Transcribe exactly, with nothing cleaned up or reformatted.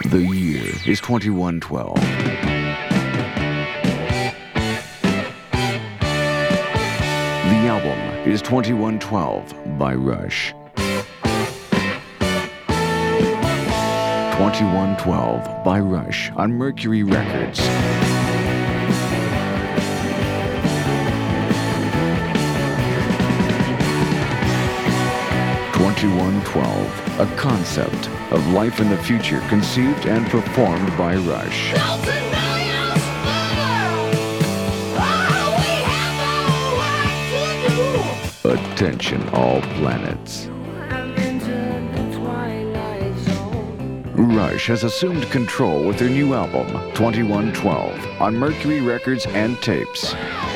The year is twenty-one twelve. The album is twenty-one twelve by Rush. twenty-one twelve by Rush on Mercury Records. twenty-one twelve, a concept of life in the future conceived and performed by Rush. Attention all planets. Rush has assumed control with their new album, twenty-one twelve, on Mercury Records and Tapes.